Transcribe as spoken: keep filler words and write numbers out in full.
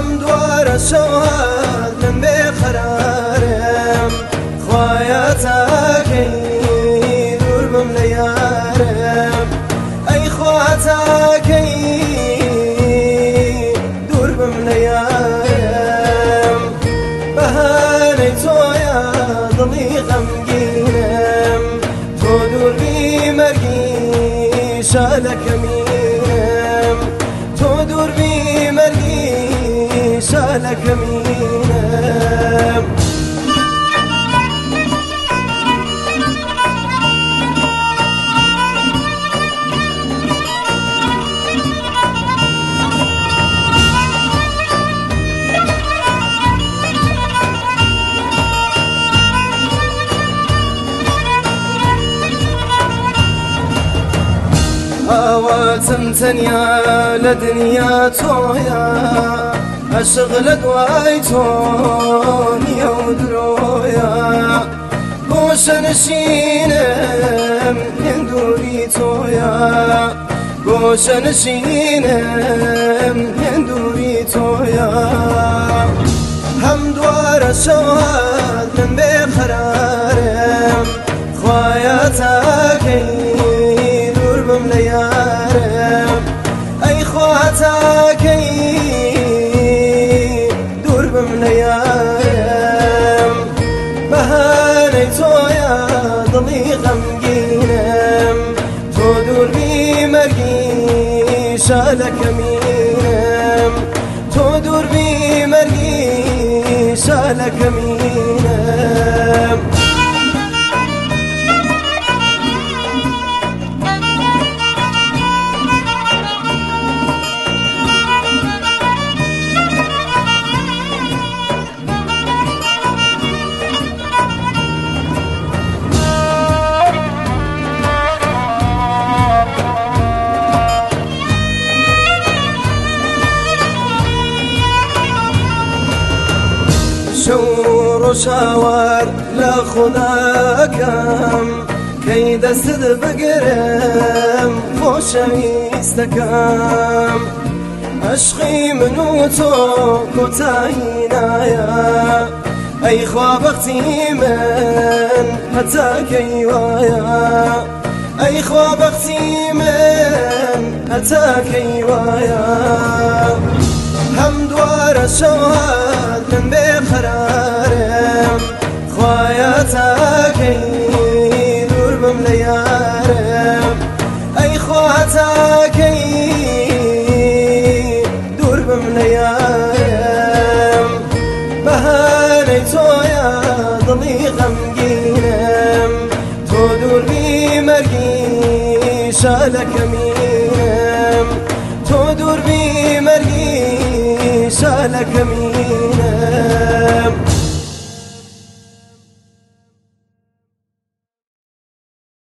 هم دوار شوال من بقرارم خوايا تاكي دور بمليارم أي خوا تاكي دور بمليارم بهاني تويا ضلي غمقينم تو دور بي مرقي شالك مينم تو دور بي مرقي شالك مينم هواتم تنيا لدنيا تويا أشغل دواي تونيا ودرويا قوش نشينم يندوري تويا قوش نشينم يندوري تويا هم دوار شوال من بقرارم خوايا تاكي بمليارم أي خواتاكي دور بمليارم بهاني تويا ضلي غمقينم تو دور بي مرقي شالك مينم تو دور بي مرقي شالك مينم شور وشاور لا خذاكم كي دست بقرم خوش ميستكم عشقي منوتو كتاينايا أي خواب اختي من حتى كيوايا أي خواب اختي من حتى كيوايا هم دوار شوال من بقرارم خوايا تاكي دور بمليارم أي خوا تاكي دور بمليارم بهاني تويا ضلي غمقينم تو دور بي مرقي شالك مينم تو دور بي مرقي شالك مينم